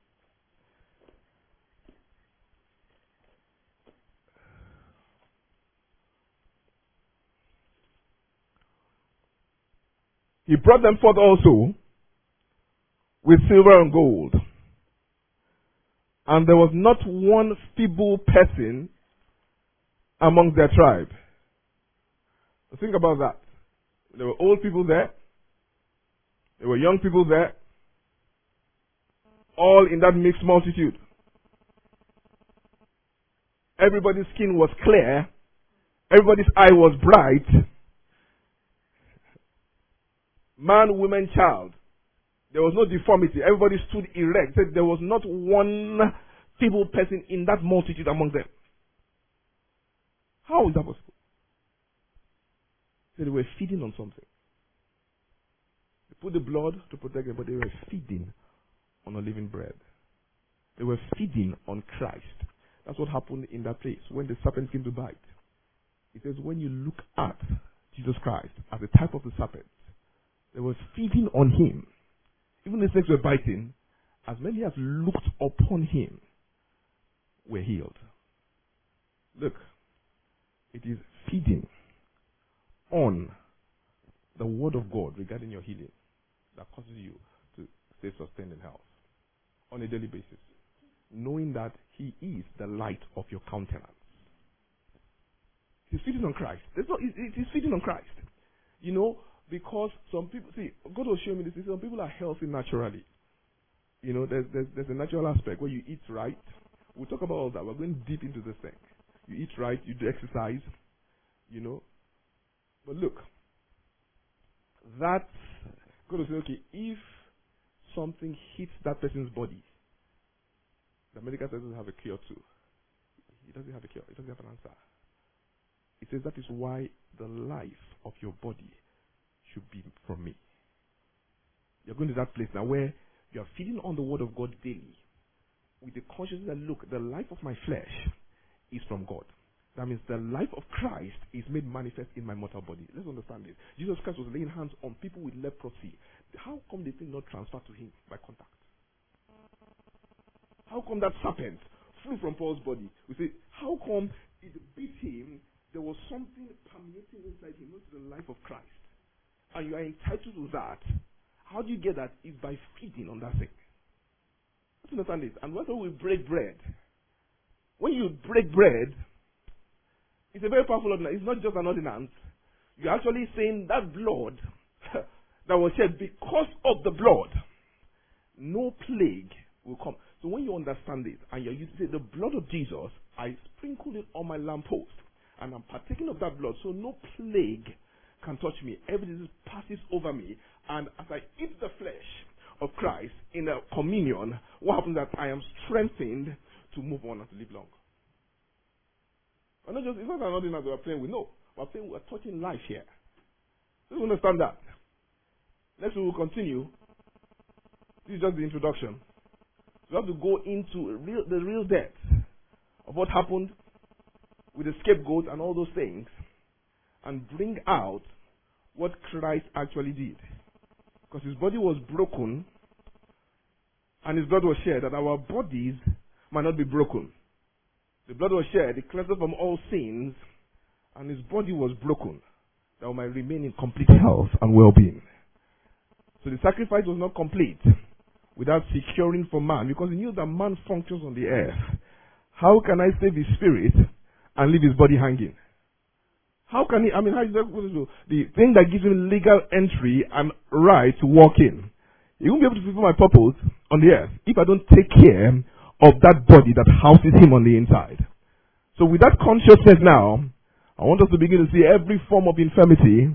He brought them forth also with silver and gold. And there was not one feeble person among their tribe. So think about that. There were old people there. There were young people there. All in that mixed multitude. Everybody's skin was clear. Everybody's eye was bright. Man, woman, child. There was no deformity. Everybody stood erect. There was not one feeble person in that multitude among them. How is that possible? So they were feeding on something. They put the blood to protect them, but they were feeding on a living bread. They were feeding on Christ. That's what happened in that place when the serpent came to bite. It says when you look at Jesus Christ as a type of the serpent, they were feeding on him. Even the snakes were biting. As many as looked upon him were healed. Look, it is feeding on the word of God regarding your healing that causes you to stay sustained in health on a daily basis. Knowing that he is the light of your countenance. He's feeding on Christ. He's feeding on Christ. You know, because some people, see, God will show me this. Some people are healthy naturally. You know, there's a natural aspect where you eat right. We'll talk about all that. We're going deep into this thing. You eat right, you do exercise, you know. But look, that's God will say, okay, if something hits that person's body, the medical science doesn't have a cure to. He doesn't have a cure. He doesn't have an answer. It says that is why the life of your body should be from me. You're going to that place now where you are feeding on the word of God daily with the consciousness that, look, the life of my flesh is from God. That means the life of Christ is made manifest in my mortal body. Let's understand this. Jesus Christ was laying hands on people with leprosy. How come the thing not transferred to him by contact? How come that serpent flew from Paul's body? We say, how come it beat him? There was something permeating inside him, not the life of Christ. And you are entitled to that. How do you get that? Is by feeding on that thing. Let's understand this. And when we break bread, when you break bread, it's a very powerful ordinance. It's not just an ordinance. You're actually saying that blood that was shed because of the blood, no plague will come. So when you understand this, and you say, the blood of Jesus, I sprinkled it on my lamppost, and I'm partaking of that blood, so no plague can touch me. Every disease passes over me, and as I eat the flesh of Christ in a communion, what happens is that I am strengthened to move on and to live long. And it's not another thing that we're playing with. No, we're touching life here. So you understand that. Next we will continue. This is just the introduction. We have to go into the real depth of what happened with the scapegoat and all those things, and bring out what Christ actually did. Because his body was broken and his blood was shed, that our bodies might not be broken. The blood was shed, it cleansed us from all sins, and his body was broken, that we might remain in complete health and well-being. So the sacrifice was not complete without securing for man, because he knew that man functions on the earth. How can I save his spirit and leave his body hanging? How can he, how is that going to do? The thing that gives him legal entry and right to walk in. He won't be able to fulfill my purpose on the earth if I don't take care of that body that houses him on the inside. So with that consciousness now, I want us to begin to see every form of infirmity,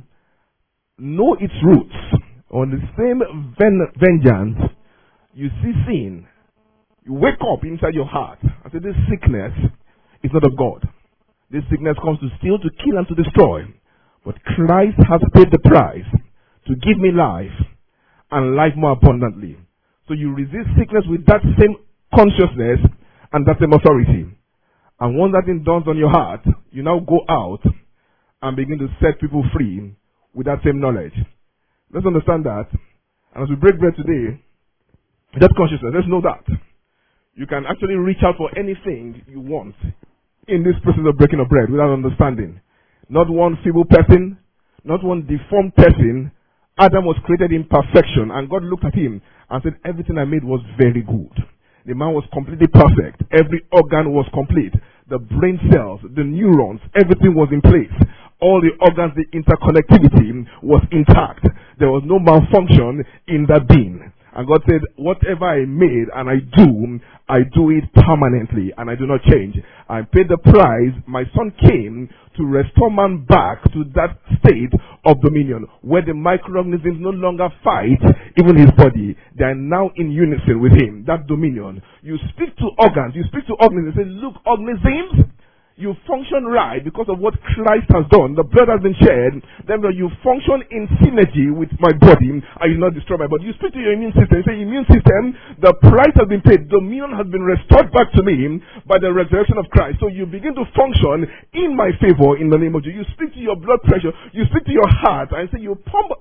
know its roots. On the same vengeance, you see sin, you wake up inside your heart and say, this sickness is not of God. This sickness comes to steal, to kill, and to destroy. But Christ has paid the price to give me life, and life more abundantly. So you resist sickness with that same consciousness and that same authority. And once that thing dawns on your heart, you now go out and begin to set people free with that same knowledge. Let's understand that. And as we break bread today, that consciousness, let's know that you can actually reach out for anything you want in this process of breaking of bread without understanding. Not one feeble person, not one deformed person. Adam was created in perfection, and God looked at him and said, everything I made was very good. The man was completely perfect. Every organ was complete. The brain cells, the neurons, everything was in place. All the organs, the interconnectivity was intact. There was no malfunction in that being. And God said, whatever I made and I do it permanently, and I do not change. I paid the price. My son came to restore man back to that state of dominion, where the microorganisms no longer fight even his body. They are now in unison with him. That dominion. You speak to organs, you speak to organisms, and say, look, organisms, you function right because of what Christ has done. The blood has been shed. Then you function in synergy with my body, and you not destroy my body. You speak to your immune system. You say, immune system, the price has been paid. Dominion has been restored back to me by the resurrection of Christ. So you begin to function in my favor in the name of Jesus. You speak to your blood pressure. You speak to your heart, and say you pump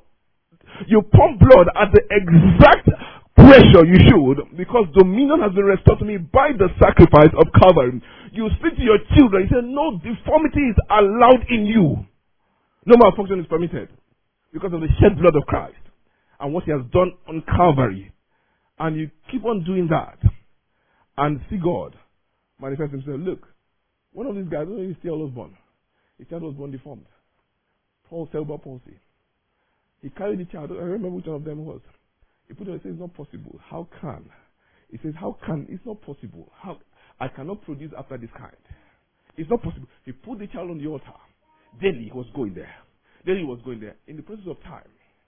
blood at the exact pressure you should, because dominion has been restored to me by the sacrifice of Calvary. You speak to your children, you say, no deformity is allowed in you. No malfunction is permitted because of the shed blood of Christ and what he has done on Calvary. And you keep on doing that and see God manifest himself. Look, one of these guys, his child was born. His child was born deformed. Cerebral palsy. He carried the child. I remember which one of them was. He put it and said, it's not possible. How can? He says, how can? It's not possible. How? I cannot produce after this kind. It's not possible. He put the child on the altar. Daily he was going there. Daily he was going there. In the process of time,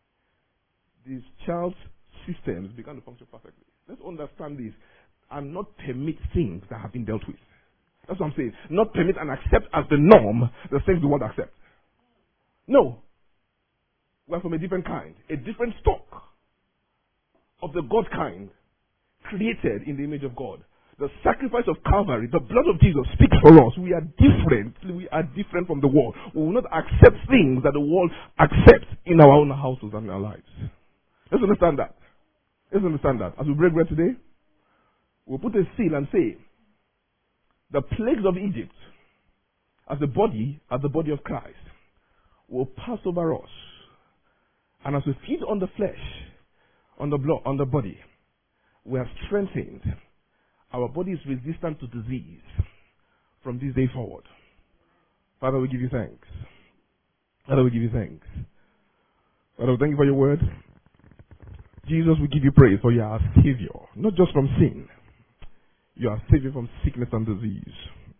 this child's systems began to function perfectly. Let's understand this and not permit things that have been dealt with. That's what I'm saying. Not permit and accept as the norm the things we want to accept. No. We're from a different kind. A different stock of the God kind, created in the image of God. The sacrifice of Calvary, the blood of Jesus speaks for us. We are different. We are different from the world. We will not accept things that the world accepts in our own houses and in our lives. Let's understand that. Let's understand that. As we break bread today, we'll put a seal and say, the plagues of Egypt, as the body of Christ, will pass over us. And as we feed on the flesh, on the blood, on the body, we are strengthened. Our body is resistant to disease from this day forward. Father, we give you thanks. Father, we give you thanks. Father, we thank you for your word. Jesus, we give you praise for you are our Savior, not just from sin. You are Savior from sickness and disease.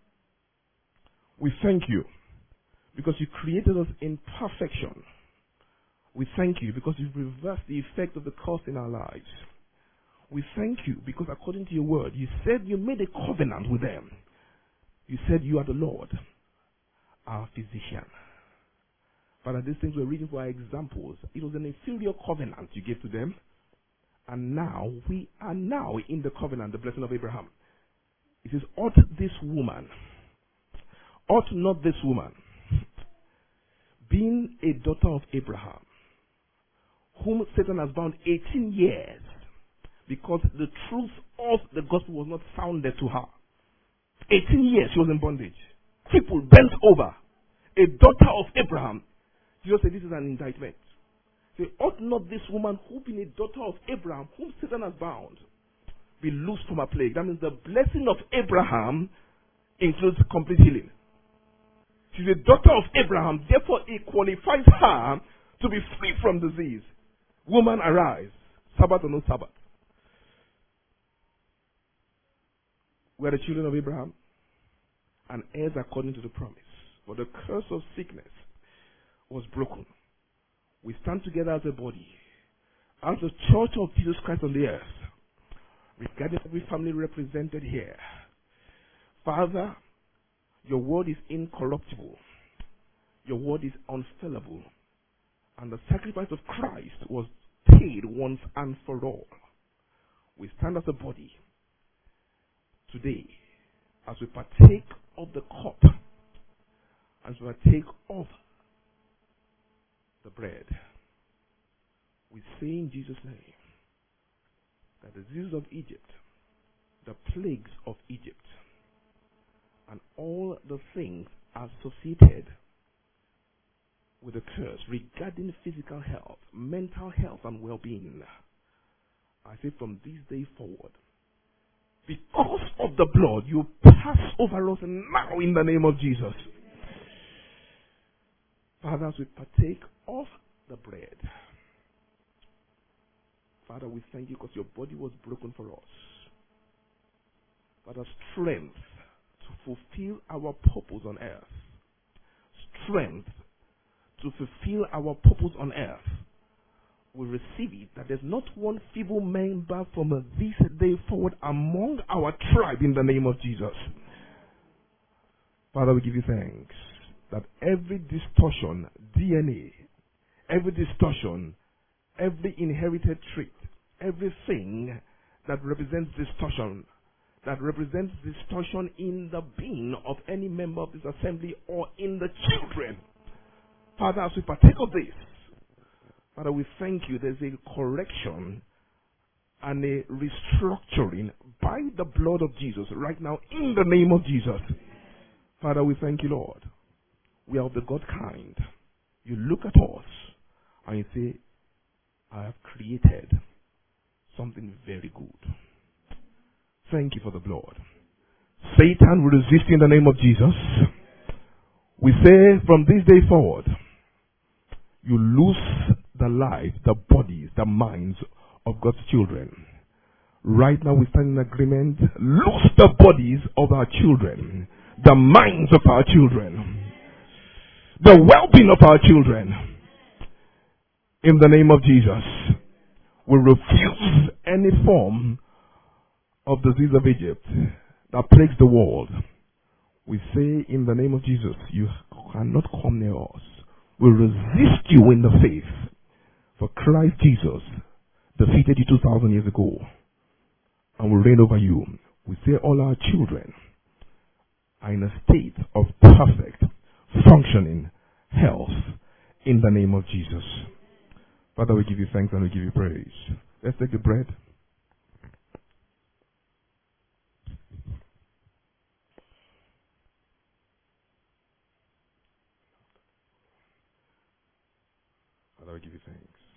We thank you because you created us in perfection. We thank you because you've reversed the effect of the curse in our lives. We thank you because according to your word, you said you made a covenant with them. You said you are the Lord, our physician. Father, these things we're reading for our examples. It was an inferior covenant you gave to them. And now, we are now in the covenant, the blessing of Abraham. It says, ought not this woman, being a daughter of Abraham, whom Satan has bound 18 years, because the truth of the gospel was not sounded to her. 18 years she was in bondage. People bent over. A daughter of Abraham. Jesus said this is an indictment. Say, ought not this woman, who being a daughter of Abraham, whom Satan has bound, be loosed from a plague? That means the blessing of Abraham includes complete healing. She's a daughter of Abraham, therefore it qualifies her to be free from disease. Woman, arise. Sabbath or no Sabbath. We are the children of Abraham and heirs according to the promise. For the curse of sickness was broken. We stand together as a body, as the church of Jesus Christ on the earth, regarding every family represented here. Father, your word is incorruptible. Your word is unfailable. And the sacrifice of Christ was paid once and for all. We stand as a body today as we partake of the cup, as we partake of the bread. We say in Jesus' name that the diseases of Egypt, the plagues of Egypt, and all the things associated with the curse regarding physical health, mental health, and well-being, I say from this day forward, because of the blood, you pass over us now in the name of Jesus. Father, as we partake of the bread, Father, we thank you because your body was broken for us. Father, strength to fulfill our purpose on earth. Strength to fulfill our purpose on earth. We receive it that there's not one feeble member from this day forward among our tribe in the name of Jesus. Father, we give you thanks that every distortion, DNA, every distortion, every inherited trait, everything that represents distortion in the being of any member of this assembly or in the children. Father, as we partake of this, Father, we thank you. There's a correction and a restructuring by the blood of Jesus right now in the name of Jesus. Father, we thank you, Lord. We are of the God kind. You look at us and you say, I have created something very good. Thank you for the blood. Satan will resist in the name of Jesus. We say from this day forward, you lose the life, the bodies, the minds of God's children. Right now we stand in agreement. Lose the bodies of our children, the minds of our children, the well-being of our children. In the name of Jesus, we refuse any form of disease of Egypt that plagues the world. We say in the name of Jesus, you cannot come near us. We resist you in the faith. For Christ Jesus defeated you 2,000 years ago and will reign over you. We say all our children are in a state of perfect functioning health in the name of Jesus. Father, we give you thanks and we give you praise. Let's take the bread. Father, we give you thanks.